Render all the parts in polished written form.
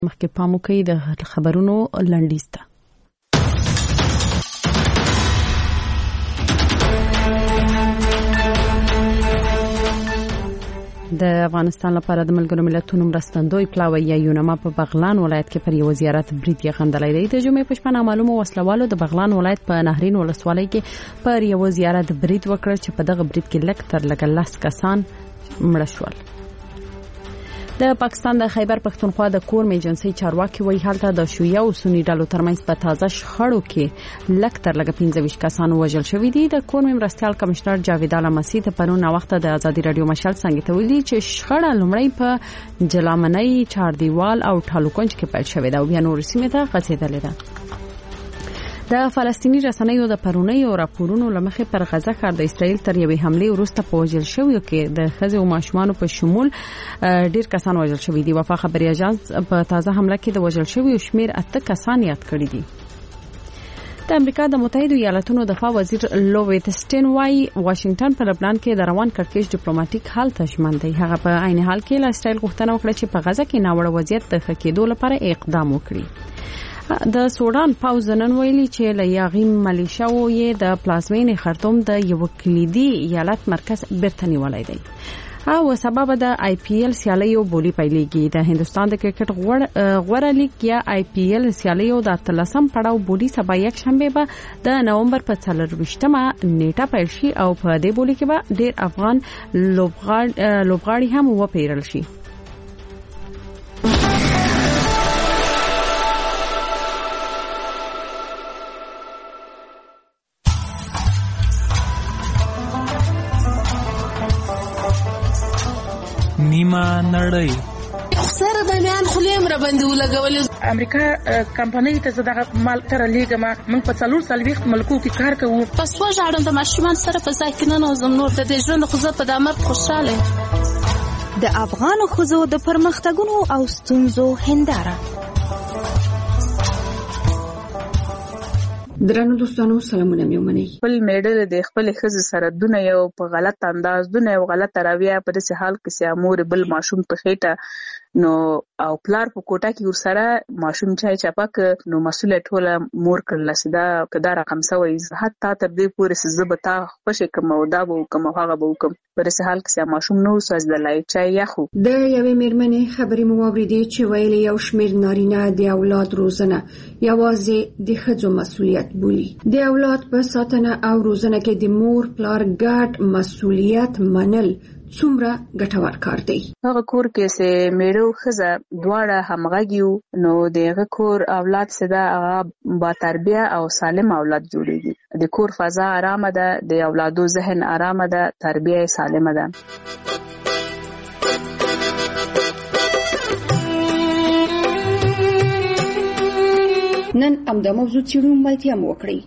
مخکې پام وکړئ د خبرونو لنډیز ته. د افغانستان لپاره د ملګرو ملتونو مرستندوی پلاوی یا یونما په بغلان ولایت کې پر یو زیارت برید یې غندلی دی. د جمعې په شپه نامعلومو وسلوالو د بغلان ولایت په نهرین ولسوالۍ کې پر یو زیارت برید وکړ چې په دغه برید کې لږ تر لږه 10 کسان مړه شول. د پاکستان د خیبر پښتونخوا د کورم ایجنسی چارواکي وایي هلته د شیعه او سنی ډلو ترمنځ په تازه شخړو کې لږ تر لږه 15 کسان وژل شوي دي. د کورم مرستیال کمشنر جاوید اعلی مسیح ته پرون وخت د ازادي رادیو مشال څنګه ته ویلي چې شخړه لومړی په جلامنۍ چاردیوال او ټالوکنج کې پیل شوې ده او بیا نور سیمې ته غځېدلې ده. د فلسطینی رسنیو د پرونیو راپورونو لمخې پر غزه ښار د اسرائیل تر یوې حمله وروسته په وژل شویو کې د ښځو او ماشومانو په شمول ډیر کسان وژل شوي دي. وفا خبري اژانس په تازه حمله کې د وژل شویو شمیر 8 کسان یاد کړی دي. د امریکا د متحده ایالاتونو دفاع وزیر لوید اسټین وايي واشنگټن په لبنان کې د روان کړکېچ ډیپلوماټیک حل ته ژمن دی. هغه په عین حال کې له اسرائیل غوښتنه وکړه چې په غزه کې ناوړه وضعیت د ښه کېدو لپاره اقدام وکړي. د سودان پوځ نن ویلي چې له یاغي ملیشیاو یې د پلازمینې خرطوم د یو کلیدي ایالت مرکز بیرته نیولی دی او سبب د آی پی ایل سیالیو بولی پیلېږي. د هندستان د کرکټ غوره لیګ یا آی پی ایل سیالیو د 13م پړاو بولی سبا یک شنبه به د نومبر په 24مه نیټه پیل شي او په دې بولی کې به ډېر افغان لوبغاړي هم وپیرل شي. نیمه نړۍ سره د میان خلیم را باندې ولګول. امریکا کمپنۍ ته زداغه مال تر لیګما موږ په 4 ملکو کې کار کوو. پس وژاړم د ماشومان سره په ځای کې نه نوزم نور د دې ژوند خو زه په دامر خوشاله. د افغان ښځو د پرمختګونو او ستونزو هنداره. درنو دوستانو سلامونه مې ومنئ. خپل میډل د خپل ښځې سره دونه یو په غلط انداز دونه یو غلط رویه په داسې حال کې چې امور بل ماشوم په خېټه نو او پلار په کوټه کې ورسره ماشوم چای چپک نو مسؤلیت ټوله مور کړل سدا کدا رقم سوي حتی تر دې پورې زبتا خوشې کوم او دا به کوم هغه به کوم په داسې حال کې ماشوم نو سوځدلای چای یخو. د یوې مېرمنې خبرې مو واورېدې چې ویلي یو شمېر نارینه د اولاد روزنه یوازې د ښځو مسؤلیت بولي. د اولاد په ساتنه او روزنه کې د مور پلار ګډ مسؤلیت منل څومره ګټور کار دی. هغه کور کې چې میړو ښځه دواړه همغږي نو دغه کور اولاد سدا هغه با تربیه او سالم اولاد جوړيږي. د کور فضا آرامه ده، د اولادو ذهن آرامه ده، تربیه سالمه ده. نن همدا موضوع څېړو ملتیا مو وکړئ.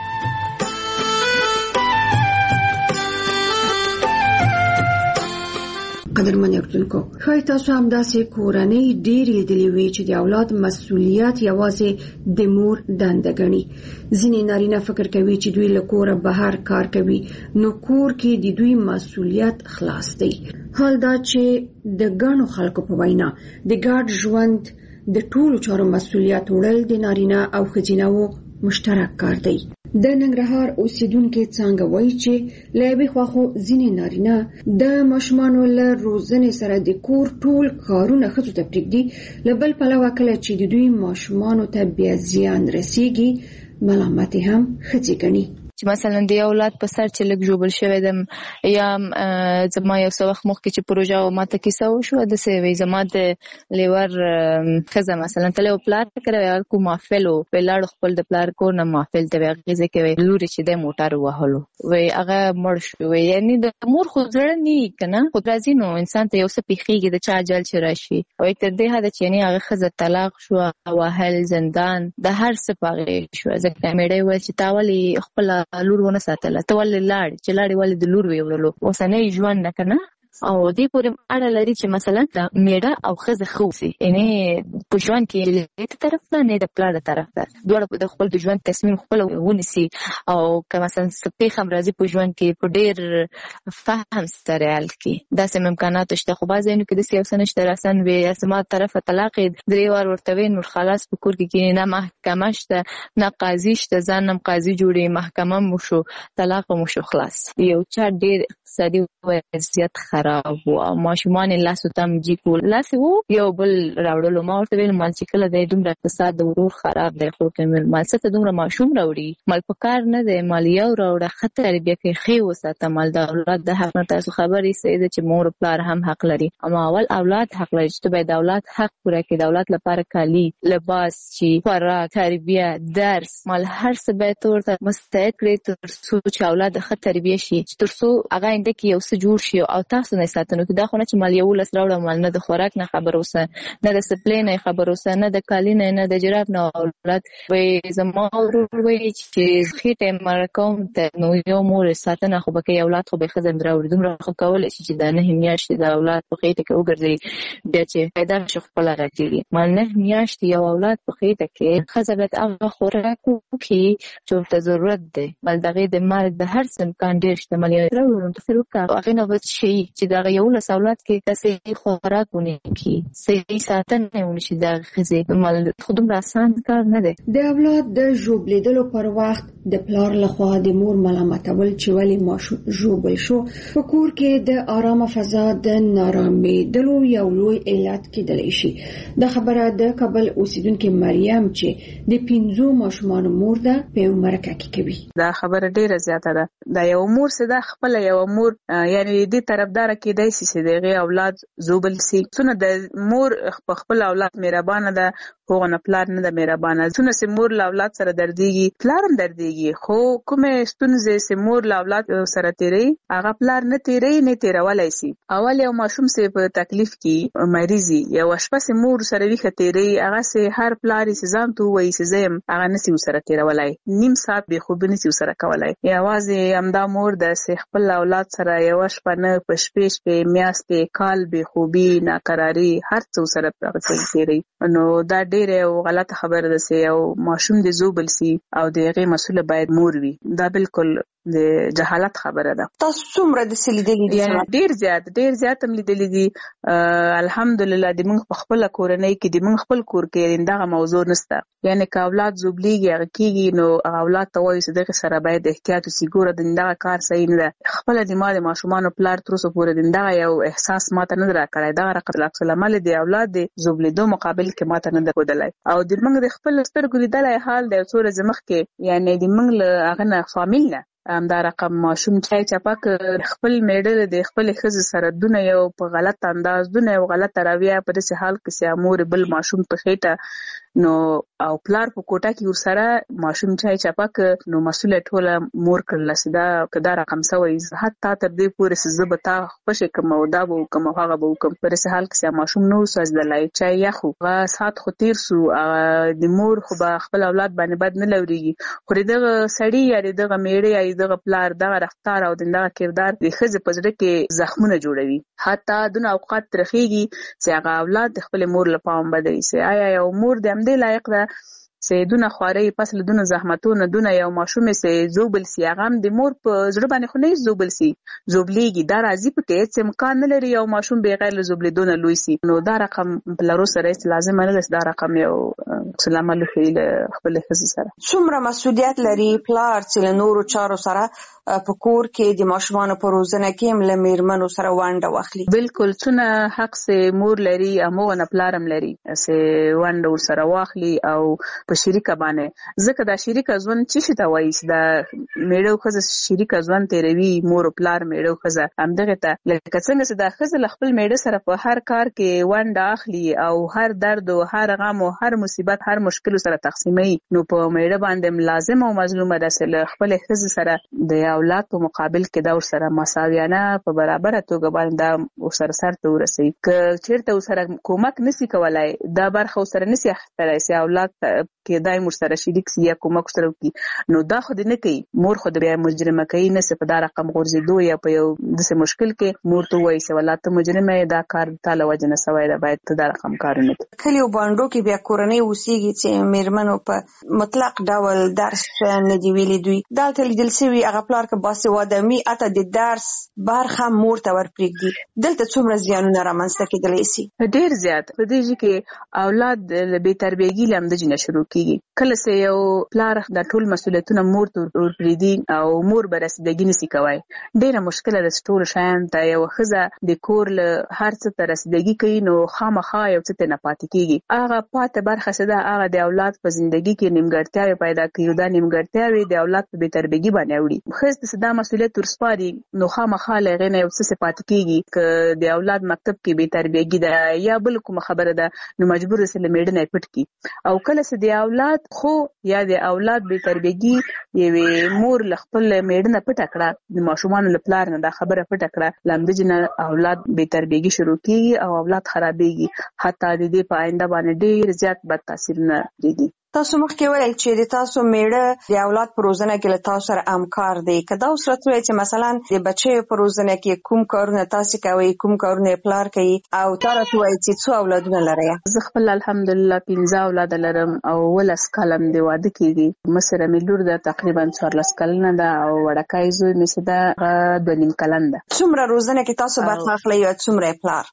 قدرمن اردوونکو خای تاسو هم داسې کورنۍ ډېر لیدلې وي چې د اولاد مسؤلیت یوازې د مور دنده ګڼي. ځینې نارینه فکر کوي چې دوی له کوره بهر کار کوي نو کور کې د دوی مسؤلیت خلاص دی. حال دا چې د ګڼو خلکو په وینا د ګډ ژوند د ټولو چارو مسؤلیت وړل د نارینه او ښځینه مشترک کار دی. د ننګرهار اوسیدونکو څنګه وایي چې له یوې خوا خو ځینې نارینه د ماشومانو له روزنې سره د کور ټول کارونه ښځو ته پرېږدي، له بل پلوه کله چې د دوی ماشومانو ته بیا زیان رسیږي ملامتې هم ښځې ګڼي. چې مثلا د اولاد په سر چې لږ جوړ شوی دم یا زما یو څه وخت مخکې چې پروژه او ماته کیسه وشو د سوي زما د لیور خزه مثلا تل او پلار کړو کو محفل او پلاړ خپل د پلار کو نه محفل ته غیزه کوي لوري چې د موټر وهلو وای هغه مړ شو یعنی د مور خو ځړ نه کنه خو راځي نو انسان ته یو څه پیخیږي د چا جل چې راشي او تر دې هدا چې نه هغه خزه طلاق شو او هل زندان د هر څه پاغې شو ځکه مېړې و چې تاولي خپل لور ونه ساتله ته ولې لاړ چې لاړې ولې د لور ویولو اوسنۍ ژوند نه کنه او دې پورې اړه لري چې مثلا د میړه او ښځه خوسي یعنی په ژوند کې د طرف نه د پلار طرف ته دواړه د خپل د ژوند تصمیم خپل ونیسي او که مثلا سپې هم راځي په ژوند کې په ډېر فهم سره حل کړي داسې امکانات شته خو بعضې نو کې داسې یو څه نشته راسن وي زما طرفه طلاق یې 3 وار ورته وي نور خلاص په کور کې کښېني نه محکمه شته نه قاضي شته ځان هم قاضي جوړي محکمه مو شو طلاق مو شو خلاص یو چا ډېر اقتصادي وضعیت خراب و او ماشومان لاسو ته مجي کول لاسې و یو بل راوړلو ما ورته ویل مال چې کله دی دومره اقتصاد د ورور خراب دی خو که مال څه ته دومره ماشوم راوړي مال په کار نه دی مال یو راوړه ښه تربیه کوي ښې وساته مال د اولاد د حق نه تاسو خبرې صحیح ده چې مور پلار هم حق لري اما اول اولاد حق لري چې باید د اولاد حق پوره کړي د اولاد لپاره کالي لباس چې خوراک تربیه درس مال هر څه باید ورته مستعد کړي تر څو چې اولاد ښه تربیه شي تر څو هغه انده کې یو څه جوړ شي او تاسو نه ساتنو کې دا خو نه چې مال یو لس راوړه مال نه د خوراک نه خبر اوسه نه د سپلې نه خبر اوسه نه د کالي نه د جراب نه اولاد وای زما ورور وای چې خېټه مرکوم ته نو یو مور ساتنه خو به اولاد خو به خزم راوړي دومره خو کول شي چې دا نه میاشتې د اولاد په خېټه کې وګرځي بیا چې پیدا شي خپل راکړي مال نه میاشتې یو اولاد په خېټه کې خزه به هغه خوراک وکړي چې ورته ضرورت دی بل دغه د مال د هر څه امکان ډېر شته مال یې راوړم ته وکړه هغه نو بس شي چې دا یو لس اولاد کې تاسې خوراک ونکړي صحیح ساتنه ونشي دا خزه مال خودم آسان کار نه دی د اولاد د ژوبلیدلو پر وخت د پلار لخوا د مور ملامتول چې ولی ماشوم ژوبل شو په کور کې د آرامه فضا د نارامیدلو یو لوی علت کېدلی شي د خبره د کابل اوسیدونکو مریم چې د 15 ماشومان مور ده په مرکه کې کوي دا خبره ډیره زیاته ده دا یو مور سده خپل یو مور یعنی دې طرفدار کېدای شي چې دغه اولاد زوبل سي څونه د مور خپل اولاد مهربانه ده هغه نه پلار نه د مهربانه څونه چې مور له اولاد سره درديږي پلار هم درديږي خو کومه ستونزه چې مور له اولاد سره تیری هغه پلار نه تیری نه تیرولای شي اول یو ماشوم سه په تکلیف کې مریضي یو شپه سه مور سره وی ختیری هغه سه هر پلار سه ځان تو وای سه زم هغه نسی سره تیرولای نیم ساعت به خوب نسی سره کولای یوازې امدا مور د سه خپل اولاد سره یو شپه نه پښپېش په میاشتې کال به خوبي ناقراری هر څو سره پرغه تیری نو دا ډېر غلطه خبره ده چې یو ماشوم د زوبل سي او دغه مسؤل باید مور وي دا بالکل د جهالت خبره ده تاسو څومره د سلیدلې دي ډیر زیات هم لیدلې دي الحمدلله د موږ په خپل کورنۍ کې د موږ خپل کور کې دغه موضوع نشته یعنی که اولاد زوبليږي هغه کېږي نو اولاد ته وایي چې دغه سره باید احتیاط وسي ګوره دغه کار صحیح نه ده خپل د ماشومان پلار تر اوسه پورې دغه یو احساس ماته نه راکړی دا رقم العمل دی اولاد د زوبلیدو مقابل کې ماته نه درکودلای او د موږ د خپل سترګو لیدلای حال د څو ورځې مخکې یعنی د موږ له هغه نه فامیل نه دا رقم ماشوم چې پاک خپل میډل د خپل خزه سره دونه یو په غلط انداز دونه یو غلط رویه په دې حال کې چې امور بل ماشوم په خېټه نو او پلار په کوټه کې ورسره ماشوم چې پاک نو مسؤل ټوله مور کړل سدا کدا رقم سوي حتی تر دې پورې سزبتا خوشې کوم او دا وو کوم هغه وو کوم په دې حال کې ماشوم نو سوځدلای چې یا خو سات خو تیر سو د مور خو به خپل اولاد باندې بد نه لوريږي خو دغه سړی یا دغه میړه یا دغه پلار دغه رفتار او دغه کردار د خزه پزړه کې زخمونه جوړوي حتی دونه اوقات ترخیږي چې هغه اولاد خپل مور لپاره بدوي چې آیا یو مور د امدې لایق ده چې دونه خواري پس له دونه زحمتونو دونه یو ماشوم چې زوبل سی هغه د مور په زړه باندې خو نه زوبل سی زوبليږي دا راځي په کې چې امکان نه لري یو ماشوم بغیر له زوبلیدونه لوي سي نو دا رقم بلارو سره لازم نه ده دا رقم یو سلام علیکم خپل خزه سره څومره مسؤلیت لري پلار چې نورو چارو سره په کور کې د ماشومان په روزنه کې مل میرمنو سره وانډه واخلي بالکل څونه حق سه مور لري امو نه پلارم لري سه وانډه سره واخلي او په شریکه باندې ځکه دا شریکه ځوان چې تا وایي دا میړو خزه شریکه ځوان تیروي مور پلار میړو خزه همدغه ته لکه څنګه چې دا خزه خپل میړه سره په هر کار کې وانډه اخلي او هر درد او هر غم او هر مصیبت هر مشکل سره تقسیمي نو په میړه باندې لازم او مظلومه ده خپل خزه سره د اولاد په مقابل کې دا ورسره مساویانه په برابر توګه باندې دا ورسره سره ته ورسي که چیرته ورسره کومک نسی کولای دا برخه ورسره نسی اخیستلای سي اولاد کې دای مور سره شریک سي یا کومک سره کوي نو دا خو دې نه کوي مور خو د بیا مجرمه کوي نه څه په دا رقم غورځېدو یا په یو داسې مشکل کې مور ته وایي چې ولا ته مجرمه دا کار تاله وجه نه سوی ده باید ته دا رقم کارونه کوي. کلی او باندو کې بیا کورنۍ اوسېږي چې میرمنو په مطلق ډول درس نه دی ویلي دوی دلته لیدل شوي هغه پلار که باسواده وي اته د درس برخه مور ته ورپرېږدي دلته څومره زیانونه رامنځته کېدلی شي؟ ډېر زیات په دې کې اولاد له بې تربیګي له همدغې نه شروع کېږي کله چې یو پلار دا ټول مسؤلیتونه مور ته ورپرېږدي او مور به رسیدګي نشي کوی ډېره مشکله ده چې ټولو شیانو ته یوه ښځه د کور له هر څه ته رسیدګي کوي نو خامخا یو څه ته نه پاتې کېږي هغه پاته برخه څه ده هغه د اولاد په زندګي کې نیمګړتیاوې پیدا کوي دا نیمګړتیاوې د اولاد په بې تربیګي باندې اوړي ښځې ته دا مسؤلیت ورسپاري نو خامخا له هغې نه یو څه پاتې کېږي که د اولاد مکتب کې بې تربیګي ده یا بل کومه خبره ده نو مجبور سي له میړه نه پټ کی او کله چې د اولاد خو یا د اولاد بې تربیګي یوې مور له خپل میړه نه پټه کړه د ماشومانو له پلار نه دا خبره پټه کړه له همدغې نه اولاد بې تربیګي شروع کېږي او اولاد خرابېږي حتی د دې په آینده باندې ډېر زیات بد تاثیرونه پرېږدي. تاسو مخکې ویل چې د تاسو میړه د اولاد په روزنه کې له تاسو سره همکار دی که دا اوس راته وایي چې مثلا د بچیو په روزنه کې کوم کارونه تاسو کوئ کوم کارونه یې پلار کوي او تا راته وایي چې څو اولادونه لرئ؟ زه خپل الحمدلله 15 اولاده لرم او 18 کاله مې د واده کېږي مصره مې لور ده تقریبا 14 کلنه ده او وړکی زوی مې چې ده هغه 2.5 کلن ده. څومره روزنه کې تاسو برخه اخلئ او څومره یې پلار؟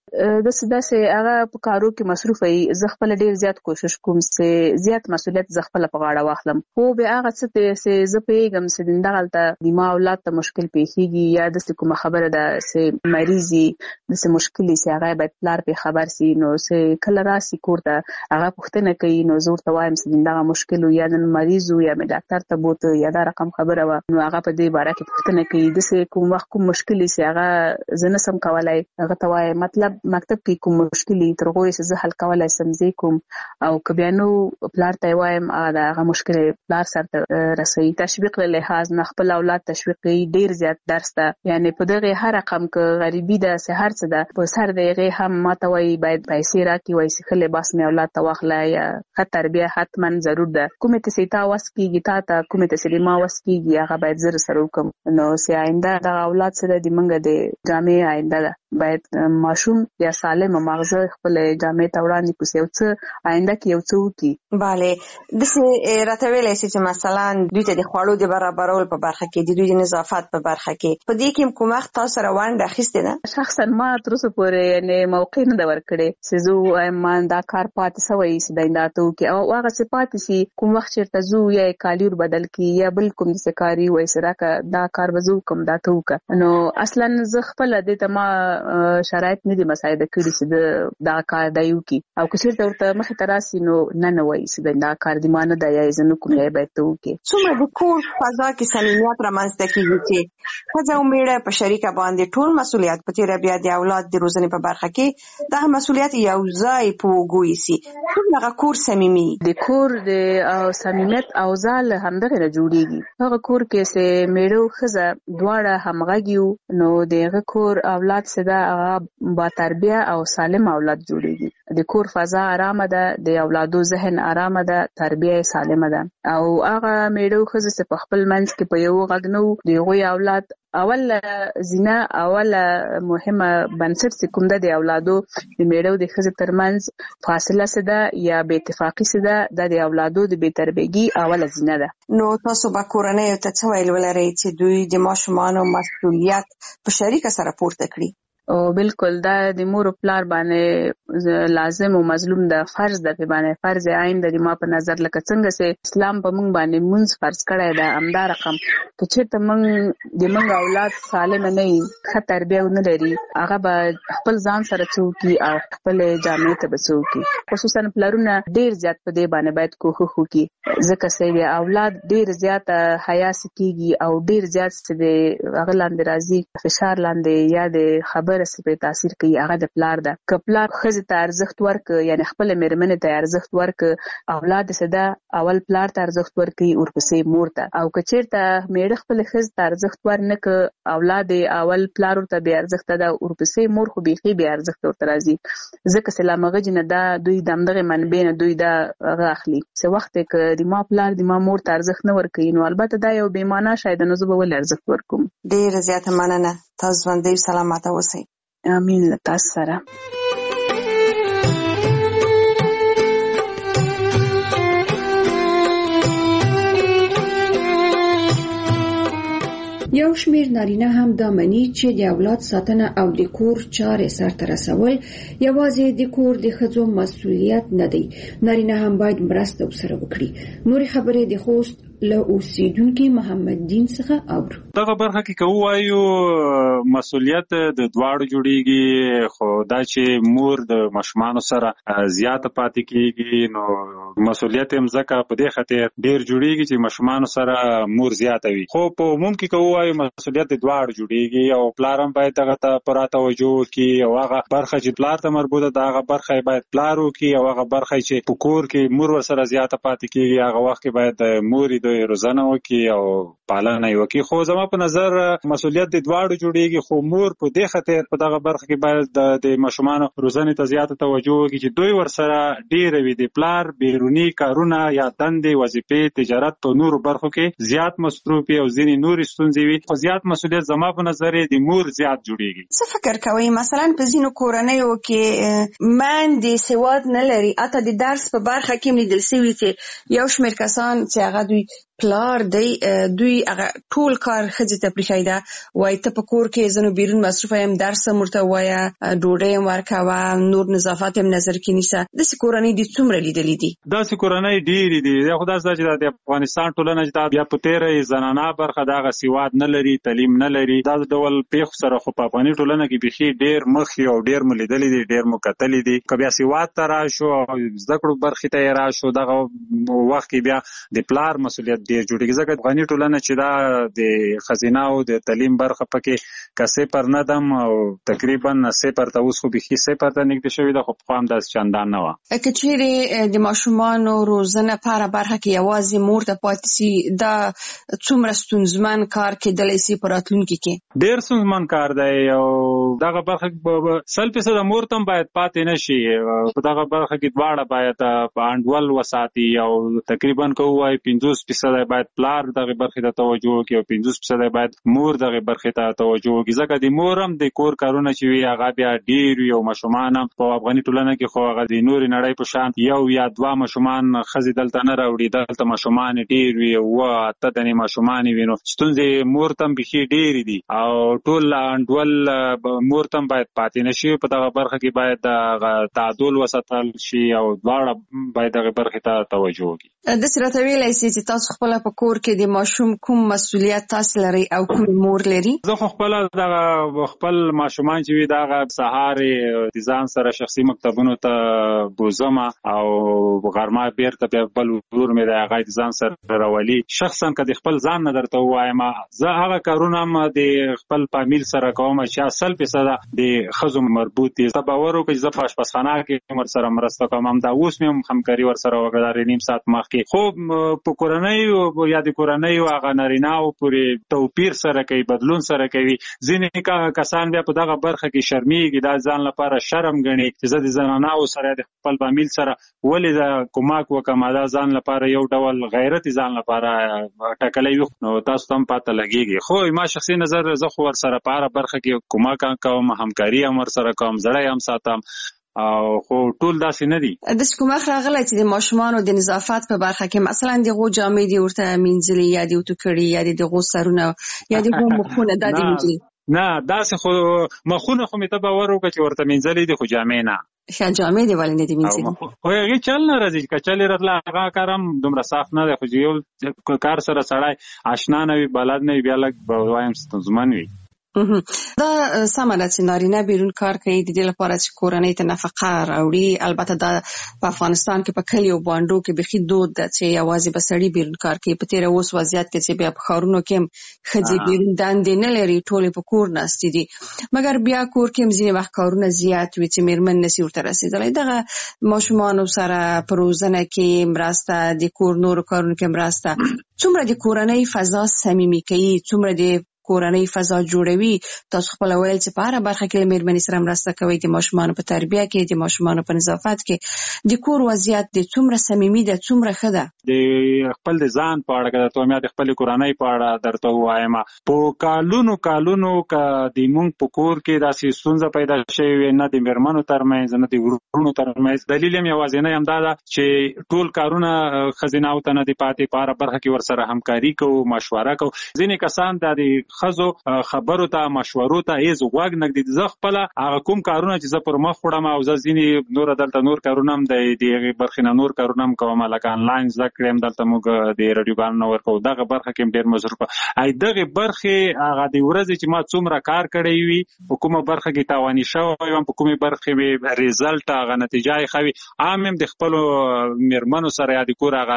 داسې هغه په کارو کې مصروف وي زه خپله ډېر زیات کوشش کوم چې زیات مسؤلیت زه خپله په غاړه واخلم خو بیا هغه څه چې زه پوهېږم چې دغلته د ما اولاد ته مشکل پیښېږي یا داسې کومه خبره ده چې مریض وي داسې مشکل وي چې هغه باید پلار پرې خبر سي نو چې کله راسي کور ته هغه پوښتنه کوي نو زه ورته وایم چې دغه مشکل و یا نن مریض و یا مې ډاکټر ته بوته یا دا رقم خبره وه نو هغه په دې باره کې پوښتنه کوي داسې کوم وخت کوم مشکل وي چې هغه زه نسم کولی هغه ته وایي مطلب مکتب کې کوم مشکل وي تر هغو چې زه حل کولی سم زه کوم او که بیا نو پلار ته یې وایم هغه مشکل پلار سره رسوي تشویق له لحاظ نه خپل اولاد تشویق کوي ډېر زیات درس ده یعنی په دغه هر رقم که غریبي ده سه هر څه ده په سر د هغې هم ماته وایي باید پیسې راکړي وایي چې ښه لباس مې اولاد ته واخله یا ښه تربیه حتما ضرور ده کومې ته چې تا وس کېږي تا ته کومې ته چې ما وس کېږي هغه باید زه سره وکړم نو چې آینده دغه اولاد سره د موږ د جامې آینده ده باید ماشوم یا سالم مغزه خپل جامې ته وړاندې کړي یو څه آینده کې یو څه وکړي. بله داسې راته ویلی شي چې مثلا دوی ته د خوړو د برابرولو په برخه کې د دوی د نظافت په برخه کې په دې کې کوم وخت تاسو سره ونډه اخیستې ده؟ شخصا ما تر اوسه پورې یعنې موقع نه ده ورکړې چې زه ووایم ما دا کار پاتې سوی چې دا دا ته وکړي او هغه چې پاتې شي کوم وخت چېرته ځو یا یې کالي ور بدل کړي یا بل کوم داسې کار وایي چې راکړه دا کار به زه وکړم دا ته وکړه نو اصلا زه خپله دې ته ما شرایط نه دي مساعده کړي چې دا کار دی وکړي او که چېرته ورته مخې ته راسي نو نه وایي چې دا کار دې ما نه ده یا یې زه نه کوم یا یې باید ته وکړي. څومره د کور فضا کې صمیمیت رامنځته کېږي چې ښځه او میړه په شریکه باندې ټول مسؤلیت په تېره بیا د اولاد د روزنې په برخه کې دغه مسؤلیت یو ځای په اوږو ایسي هغه کور صمیمي د کور د صمیمیت اوضاع له همدغې نه جوړېږي هغه کور کې چې میړه او ښځه دواړه همغږي وو نو د هغه کور اولاد چې ده هغه با تربیه او سالم اولاد جوړېږي د کور فضا آرامه ده د اولادو ذهن آرامه ده تربیه سالمه ده او هغه میړه او ښځه چې په خپل منځ کې په یو غږ نه وو د هغوی اولاد اوله زینه اوله مهمه بنسټ چې کوم ده د اولادو د میړه او د ښځې ترمنځ فاصله څه ده یا بې اتفاقي څه ده دا د اولادو د بې تربیګي اوله زینه ده. نو تاسو به کورنیو ته څه ویل ولرئ چې دوی د ماشومانو مسؤلیت په شریکه سره پورته کړي؟ او بالکل دا د مور او پلار باندې لازم او مظلوم ده فرض ده په باندې فرض عین د ما په نظر لکه څنګه چې اسلام په موږ باندې مونږ فرض کړی ده همدا رقم که چېرته موږ د موږ اولاد سالم نه وي ښه تربیه ونه لري هغه به خپل ځان سره څه وکړي او خپل جامې ته به څه وکړي خصوصا پلرونه ډېر زیات په دې باندې باید کوښښ وکړي ځکه چې د اولاد ډېر زیاته حیا کېږي او ډېر زیات چې د هغه لاندې راځي فشار لاندې یا د خبر ژور سي تاثیر کوي هغه د پلار ده. که پلار ښځې ته ارزښت ورکړي یعنی خپل میرمنې ته ارزښت ورکړي اولاد سده اول پلار ته ارزښت ورکړي ورپسې مور ته. او که چیرته میړه خپل ښځې ته ارزښت ورنکړي اولاد اول پلار ورته بې ارزښته ده ورپسې مور خو بیخي بې ارزښته ورته راځي. ځکه چې لا مغج نه دا دوی د همدغې منبع نه دوی دا هغه اخلي چې وخت یې که د ما پلار د ما مور ته ارزښت نه ورکوي نو البته دا یو بې معنا شی ده نو زه به ولې ارزښت ورکوم. ډېره زیاته مننه. تاسو ژوندی سلامته اوسئ. امین له تاسو سره. یو شمیر نارینه هم دا مني چې د اولاد ساتنه او د کور چارې سرته رسول یوازې د کور د ښځو مسؤلیت نه دی. نارینه هم باید مرسته ورسره وکړي. نورې خبرې د خوست له اوسیدونکي محمد دین څخه اورو. دغه برخه کې که ووایو مسؤلیت د دواړو جوړیږي خو دا چې مور د ماشومانو سره زیاته پاتې کیږي نو مسؤلیت هم ځکه په دې خاطر ډیر جوړیږي چې ماشومانو سره مور زیاته وي. خو په عموم کې که ووایو مسؤلیت د دواړو جوړیږي او پلار هم باید دغه ته پوره توجه وکړي او هغه برخه چې پلار ته مربوطه ده هغه برخه باید پلار وکړي او هغه برخه چې په کور کې مور ورسره زیاته پاتې کیږي هغه وخت کې باید مور د روزنه وکړي او پالنه یې وکړي. خو زما په نظر مسؤلیت د دواړو جوړیږي خو مور په دې خاطر په دغه برخه کې باید د ماشومانو روزنې ته زیاته توجه وکړي چې دوی ورسره ډېره وي د پلار بیروني کارونه یا دندې وظیفې تجارت په نورو برخو کې زیات مصروف او ځینې نورې ستونزې وي خو زیات مسؤلیت زما په نظر د مور زیات جوړیږي. څه فکر کوئ مثلا په ځینو کورنیو کې میندې سواد نه لري اته د درس په برخه کې لیدل شوي چې یو شمېر کسان چې هغه دوی پلار دی دوی هغه ټول کار ښځې ته پرېښی ده وایي ته په کور کې زه نو بیرون مصروفه یم درس هم ورته ووایه ډوډۍ هم ورکوه نور نظافت هم نظر کې نیسه. داسې کورنۍ دې څومره لیدلې دي؟ داسې کورنۍ ډېرې دي. خو داسې ده چې د افغانستان ټولنه چې دا بیا په تېره زنانه برخه د هغه سواد نه لري تعلیم نه لري دا ډول پیښو سره خو په افغاني ټولنه کې بیخي ډېر مخکې او ډېر مو لیدلي دي ډېر مو کتلي دي. که بیا سواد ته راشو او زده کړو برخې ته یې راشو دغه وخت کې بیا د پلار مسؤلیت ډېر جوړیږي ځکه افغاني ټولنه چې دا د ښځینه او د تعلیم برخه پکې که صفر نه دم او تقریبا صفر ته اوس خو بیخي صفر ته نږدې شوې ده خو پخوا هم داسې چندان نه وه. که چیرې د ماشومانو روزنه په هره برخه کې یوازې مور ته پاتې سي دا څومره ستونزمن کار کېدلی سي په راتلونکي کې؟ ډېر ستونزمن کار دی او دغه برخه کې 100% مور ته هم باید پاتې نه شي. په دغه برخه کې دواړه باید په انډول وساتي او تقریبا که ووایي 50% باید پلار دغه برخې ته توجه وکړي او 50% باید مور دغه برخې ته توجه وکړي ځکه د مور هم د کور کارونه چې وي هغه بیا ډېر وي او ماشومان هم په افغاني ټولنه کې خو هغه د نورې نړۍ په شان یو یا دوه ماشومان ښځې دلته نه راوړي دلته ماشومان ډېر وي اوه اته دانې ماشومان وي نو ستونزې مور ته هم بیخي ډېرې دي او ټول انډول مور ته هم باید پاتې نه شي. په دغه برخه کې باید تعادل وساتل شي او دواړه باید دغه برخې ته توجه وکړي. داسې راته ویلی سي چې تاسو خپله په کور کې د ماشوم کوم مسؤلیت تاسو لري او کوم مور لري؟ زه خو خپله دغه خپل ماشومان چې وي دغه سهار د ځان سره شخصي مکتبونو ته بوزم او غرمه بیرته بیا بل ورور مې د هغه د ځان سره راولي. شخصا که د خپل ځان نه درته ووایم زه هغه کارونه هم د خپل فامیل سره کوم چې 100% د ښځو مربوط دي. ته باور وکړه چې زه په اشپزخانه کې ورسره مرسته کوم همدا اوس مې هم همکاري ورسره وکړه نیم ساعت مخکې. خو په کورنۍ یا د کورنۍ هغه نارینه‌و پورې توپیر سره کوي بدلون سره کوي. ځینې کسان بیا په دغه برخه کې شرمېږي دا ځان لپاره شرم ګڼي چې زه د زنانه‌و سره د خپل فامیل سره ولې د کومک وکړم دا ځان لپاره یو ډول غیرت ځان لپاره ټاکلی وي نو تاسو ته هم پته لګېږي. خو ما شخصي نظر زه خو ورسره په هره برخه کې کومک کوم همکاري هم ورسره کوم زړی هم ساتم او خو ټول داسې نه دي. داسې کوم وخت راغلی چې د ماشومانو د نظافت په برخه کې مثلا دغو جامې دې ورته مینځلي یا دې ورته کړي یا دغو سرونه یا دغو مخونه دا دې مینځلي؟ نه داسې خو مخونه خو مې ته باور وکړه چې ورته مینځلي دي خو جامې نه. ښه جامې دې ولې نه دي مینځلي؟ خو هغې چل نه راځي که چل یې راتله هغه کار هم دومره سخت نه دی خو چې یو کار سره سړی اشنا نه وي بلد نه وي بیا لږ به وایم ستونزمن وي. دا سمه ده چې نارینه بیرون کار کوي د دې لپاره چې کورنۍ ته نفقه راوړي. البته دا په افغانستان کې په کلیو بانډو کې بخي دود ده چې یوازې به سړي بیرون کار کوي. په تیر اوس وضعیت کې چې بیا په ښارونو کې ښځې بیرون دندې نه لري، ټولې په کور ناستې دي، مګر بیا کور کې ځینې وخت کارونه زیات وي چې میرمن نشي ورته رسېدلی. دغه ماشومانو سره په روزنه کې مرسته، د کور نورو کارونو کې مرسته، څومره د کورنۍ فضا صمیمي کوي، څومره د کورنۍ فضا جوړوي. تاسو خپل ویل چې په هر برخه کې میرمنې سره مرسته کوي، د ماشومانو په تربیه کې، د ماشومانو په نظافت کې، د کور وضعیت د څومره صمیمي ده، څومره ښه ده. د خپل د ځان په اړه که ته د خپل کورنۍ په اړه درته وایم، په کالونو که د مونږ په کور کې داسې ستونزه پیدا شوې نه د میرمنو ترمنځ نه د ورونو ترمنځ، دلیل یې یوازینی همدا ده چې ټول کارونه ښځینه ته نه دي پاتې، په هره برخه کې ورسره همکاري کوو، مشوره کوو. ځینې کسان د خزو خبرو ته مشورو ته هیڅ غوږ نه ږدي. زه خپل هغه کوم کارونه چې زه پر مخ وړم او زه ځینې نور دلته نور کارونه هم د هغې برخې نه نور کارونه هم کوم، لکه انلاین زده کړې هم دلته موږ د راډیوګانو نه ورکوو. دغه برخه کې هم ډېر مصروفه. دغې برخې هغه د ورځې چې ما څومره کار کړی وي، په کومه برخه کې تاواني شوی وم، په کومې برخې مې ریزلټ هغه نتیجه یې ښه وي، عام هم د خپلو میرمنو سره یا د کور هغه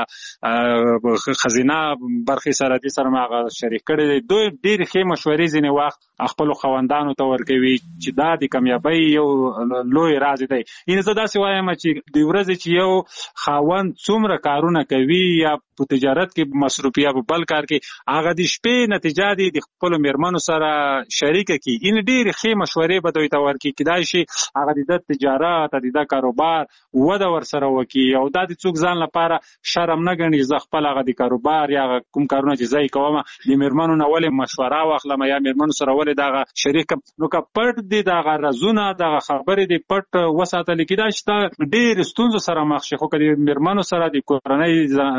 ښځینه برخې سره دې سره مې هغه شریک کړی دی. دوی ډېرې ښې مشورې ځینې وخت خپلو خاوندانو ته ورکوي چې دا د کامیابۍ یو لوی راز دی. یعنې زه داسې وایم چې د ورځې چې یو خاوند څومره کارونه کوي یا په تجارت کې مصروف یا په بل کار کې، هغه د شپې نتیجه دی د خپلو میرمنو سره شریکه کړي. یعنې ډېرې ښې مشورې به دوی ته ورکړي، کیدای شي هغه د تجارت د کاروبار وده ورسره وکړي او دا د څوک ځان لپاره شرم نه ګڼي. زه خپل هغه د کاروبار یا کوم کارونه چې زه یې کوم د میرمنو نه ولې مشوره واخلم یا میرمنو سره ولې دغه شریکم. نو که پټ دي دغه رازونه دغه خبرې دي پټ وساتل کېدای شي ډېرې ستونزو سره مخ شي، خو که د میرمنو سره د کورنۍ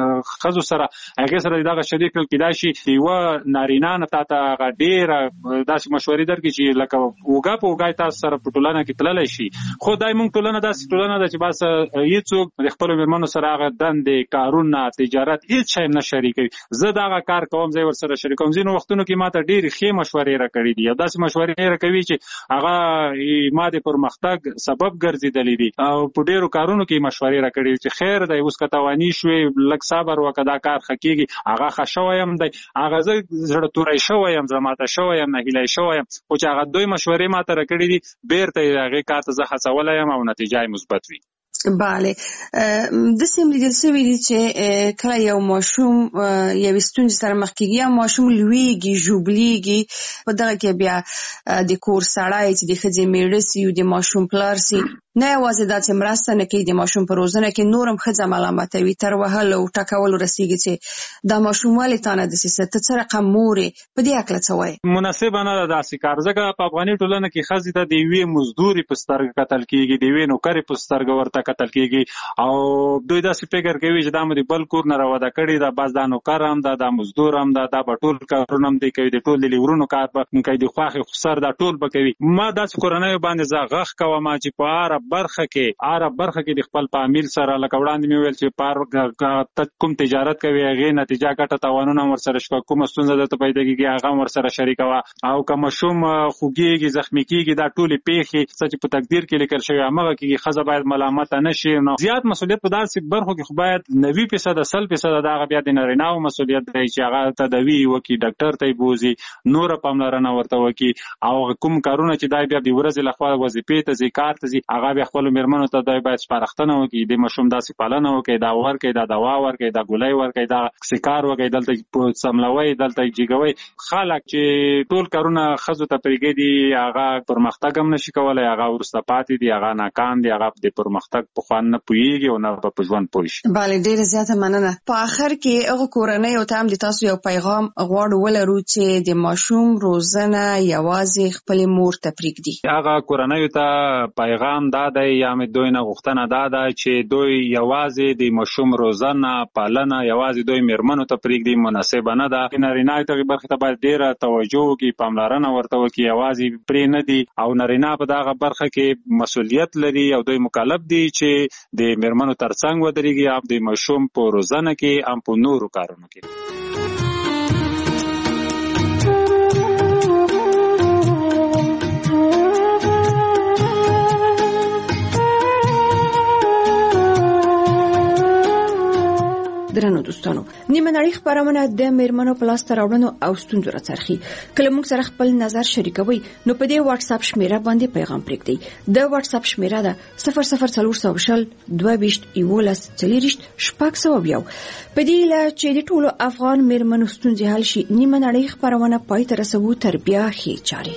ښځو سره هغې سره دغه شریک کړل کېدای شي د یوه نارینه نه تا ته هغه ډېره داسې مشورې درکړي چې لکه اوږه په اوږه تاسو سره په ټولنه کې تللی شي. خو دا زموږ ټولنه داسې ټولنه ده چې بس هېڅوک د خپلو میرمنو سره هغه دندې، کارونه، تجارت هېڅ شی نه شریکوي. زه دغه کار کوم، زه یې ورسره شریکوم. ځینو وختونو کې ما ته ډېرې ښې مشورې راکړي دي او داسې مشورې راکوي چې هغه ما د پرمختګ سبب ګرځېدلي دي او په ډېرو کارونو کې مشورې راکړي دي چې خیر دی، اوس که تواني شوې لږ صبر وکړه، دا کار ښه کېږي. هغه ښه شوی یم دی، هغه زه زړه توری شوی یم، زه ماته شوی یم، نهیلی شوی یم، خو چې هغه دوی مشورې ما ته راکړي دي بېرته یې هغې کار ته زه هڅولی یم او نتیجه یې مثبت وي. بله، داسې هم لیدل شوي دي چې کله یو ماشوم یوې ستونزې سره مخ کېږي یا ماشوم لویږي، ژوبلیږي، په دغه کې بیا د کور سړی چې د ښځې میړه سي او د ماشوم پلار سي نه یوازې دا چې مرسته نه کوي د ماشوم په روزنه کې، نور هم ښځه ملامتوي، تر وهلو او ټکولو رسېږي چې دا ماشوم ولې تا نه داسې څه، ته څه رقم مور یې. په دې هکله څه وایې؟ مناسبه نه ده داسې کار، ځکه په افغاني ټولنه کې ښځې ته د یوې مزدورې په سترګه کتل کېږي، د یوې نوکرې په سترګه ورته کتل کېږي او دوی داسې فکر کوي چې دا مو د بل کور نه راوده کړې ده، بس دا نوکر هم ده، دا مزدور هم ده، دا به ټول کارونه هم دی کوي، د ټول د لیورونو کار به کوي، د خواښې خسر دا ټول به کوي. ما داسې کورنیو باندې زه غږ کوم چې په هره برخه کې د خپل فامیل سره، لکه وړاندې مې ویل چې کوم تجارت کوي هغې نتیجه ګټه تاوانونه هم ورسره شوه، کومه ستونزه درته پیدا کېږي هغه هم ورسره شریکوه، او که ماشوم خوږېږي، زخمي کېږي، دا ټولې پېښې څه چې په تقدیر کې لیکل شوي همغه کېږي. ښځه باید ملامته نه شي. نو زیات مسؤلیت په داسې برخو کې خو باید 90% 100% د هغه بیا د نارینه‌و مسؤلیت دی چې هغه تداوي وکړي، ډاکټر ته یې بوځي، نوره پاملرنه ورته وکړي، او کوم کارونه چې دی بیا د ورځې لخوا وظیفې ته ځي، کار ته ځي، هغه بیا خپلو میرمنو ته دی باید سپارښتنه وکړي، د ماشوم داسې پالنه وکړي، دا ورکړئ، دا دوا ورکړئ، دا ګولۍ ورکړئ، دا سکار وکړئ، دلته سملوئ، دلته جګوئ. خلک چې ټول کارونه ښځو ته پرېږدي هغه پرمختګ هم نشي کولی، هغه وروسته پاتې دي، هغه ناکام دي، هغه د پرمختګ په خوند نه پوهېږي او نه په ژوند پوه شي. بله، ډېره زیاته مننه. په آخر کې هغو کورنیو ته هم د تاسو یو پیغام غواړو ولرو چې د ماشوم روزنه یوازې خپلې مور ته پرېږدي. هغه کورنیو ته پیغام دا دی یا مې دوی نه غوښتنه دا ده چې دوی یوازې د ماشوم روزنه، پالنه یوازې دوی میرمنو ته پرېږدي، مناسبه نه ده. نارینه دغې برخې ته باید ډېره توجه وکړي، پاملرنه ورته وکړي، یوازې پرې نه دي، او نارینه په دغه برخه کې مسؤلیت لري او دوی مکلف دي چې د میرمنو ترڅنګ ودرېږي، هم د ماشوم په روزنه کې هم په نورو کارونو کې. درنو دوستانو، نیمه نړۍ خبرونه د میرمنو په لاس راوړنو او ستونزو راڅرخي. کله موږ سره خپل نظر شریکوي نو په دې واتس اپ شمیره باندې پیغام پرېږدئ. د واتس اپ شمیره ده 00400 22 11 40 شپږ. په دې لا چې د ټولو افغان میرمنو ستونزې حل شي، نیمه نړۍ خبرونه پای ته رسوو تر بیا ښې چارې.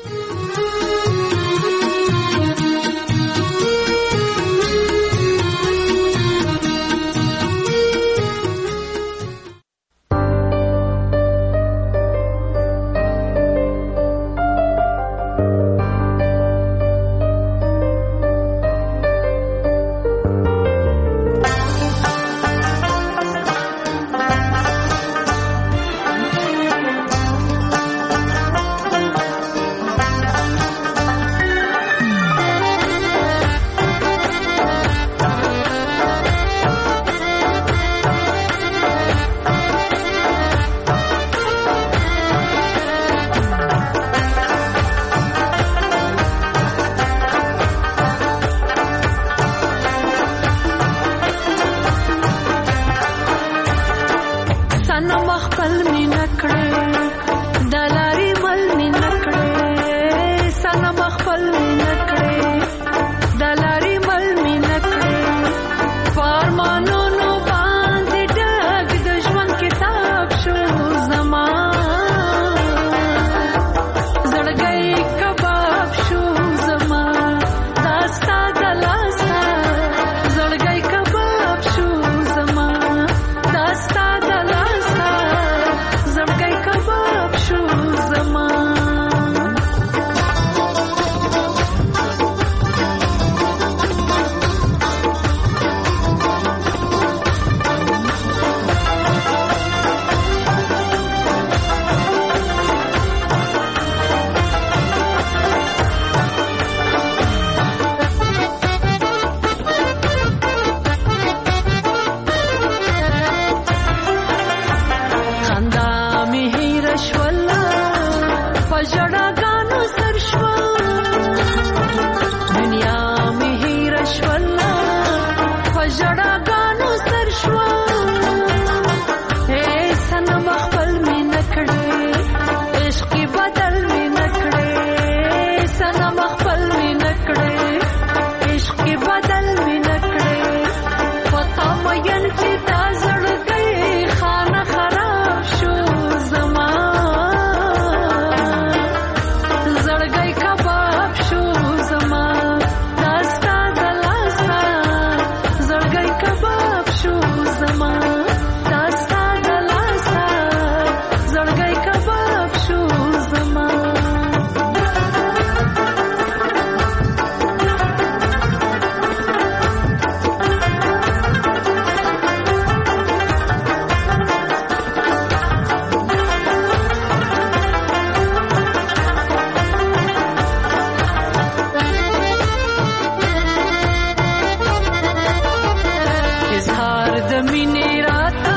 इजहार द मीने रात